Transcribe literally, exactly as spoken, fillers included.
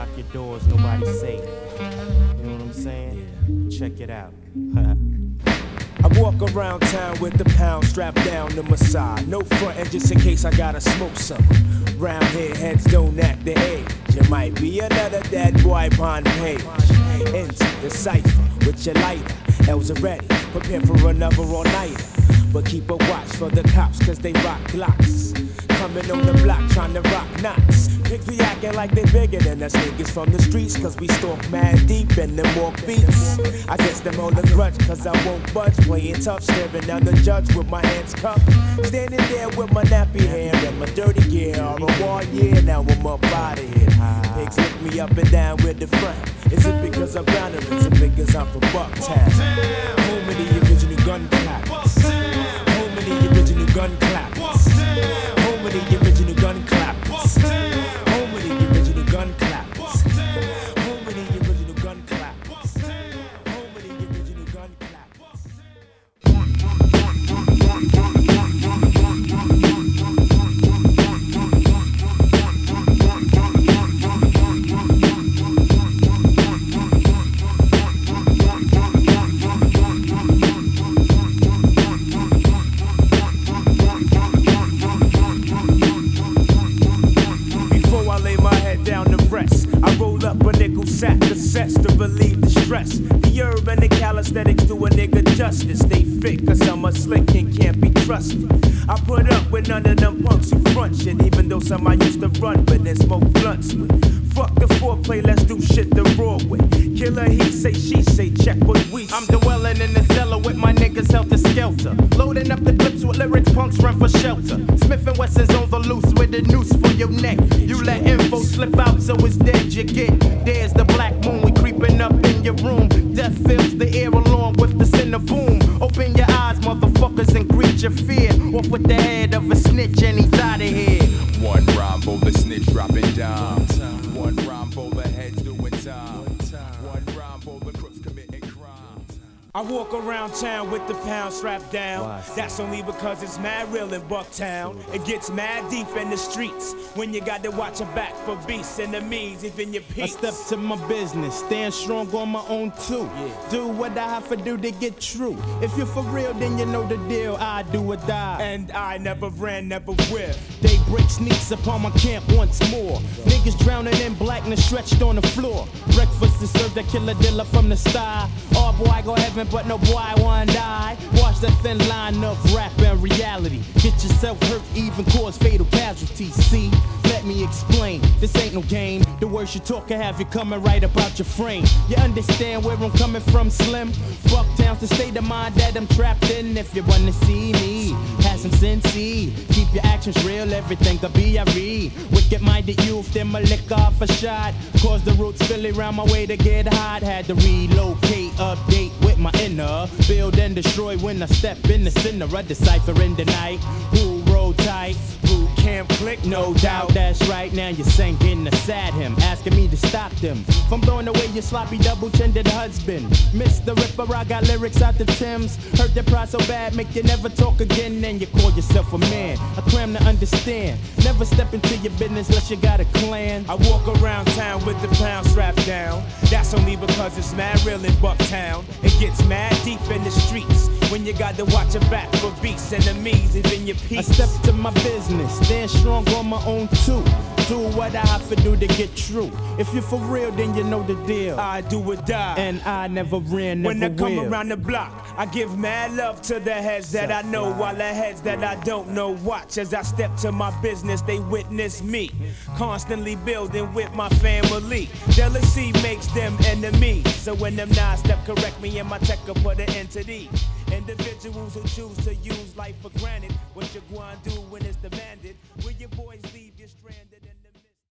lock your doors, nobody's safe. You know what I'm saying? Yeah. Check it out. I walk around town with the pound strapped down to my side. No frontin' just in case I gotta smoke something. Round here, heads don't act the age. You might be another dead boy upon page. Into the cipher with your lighter. L's are ready, prepare for another all-nighter. But keep a watch for the cops, cause they rock glocks. Coming on the block, trying to rock knots. Pigs be acting like they bigger than us niggas from the streets, cause we stalk mad deep and them walk beats. I guess them all a grudge, cause I won't budge. Playing tough, staring down the judge with my hands cuffed. Standing there with my nappy hair and my dirty gear. All a war year, now I'm up out of here. Pigs lift me up and down with the front. Is it because I'm down or is it because I'm from Bucktown? Home of the original gun clappers. Home of the original gun clappers. Home of the original gun clappers. Home of the original gun clappers. Home of the original gun clappers. Home of the original gun clappers. I roll up a nickel sack of sets to relieve the stress. The herb and the calisthenics do a nigga justice. They fit cause I'm a slick and can't be trusted. I put up with none of them punks who front shit, even though some I used to run but then smoke blunts with. Fuck the foreplay, let's do shit the raw way. Killer he say, she say, check what we say. I'm dwelling in the cellar with my niggas helter skelter. Loading up the clips with lyrics, punks run for shelter. Smith and Wesson's on the loose with a noose for your neck. You let info slip out so it's dead you get. There's the black moon, we creeping up in your room. Death fills the air along with the center boom. Open your eyes, motherfuckers, and greet your fear. Off with the head of a snitch and he's out of here. One rhyme for the snitch dropping down. One rhyme for the heads doing time. One rhyme for the crooks committing crime. I walk around town with the pound strapped down. Why? That's only because it's mad real in Bucktown. It gets mad deep in the streets when you got to watch your back for beasts, enemies, even your I peeps. step to my business, stand strong on my own too. Yeah. Do what I have to do to get true. If you're for real, then you know the deal. I do or die. And I never ran, never will. They break sneaks upon my camp once more. Niggas drowning in blackness stretched on the floor. Breakfast is served, a killer dealer from the sty. Oh boy, I go heaven, but no boy, I wanna die. Watch the thin line of rap and reality. Get yourself hurt, even cause fatal casualties. See, let me explain. This ain't no game. The words you talk can have you coming right about your frame. You understand where I'm coming from, Slim? Bucktown's the state of mind that I'm trapped in. If you wanna see me, have some sense. Keep your actions real, everything could be a read. Wicked-minded youth, then my lick off a shot. Cause the roots Philly round my way to get hot. Had to relocate, update with my inner. Build and destroy when I step in the center. I decipher in the night. Who roll tight? Who can't click? No doubt, that's right. Now you're sinking to sad him, asking me to stop them from throwing away your sloppy double-chined husband. Mister Ripper, I got lyrics out the Timbs. Hurt the pride so bad, make you never talk again. Then you call yourself a man. I cram to understand. Never step into your business unless you got a clan. I walk around town with the pound strapped down. That's only because it's mad real in Bucktown. It gets mad deep in the streets when you got to watch your back for beasts, enemies, even your I peeps. step to my business, stand strong on my own too. Do what I have to do to get true. If you're for real, then you know the deal. I do or die. And I never ran, never When I come will. around the block, I give mad love to the heads that I know, while the heads that I don't know watch as I step to my business. They witness me, constantly building with my family. Jealousy makes them enemies, so when them nine step correct me and my tech will put an end to these. Individuals who choose to use life for granted. What you gonna do when it's demanded? Will your boys leave you stranded?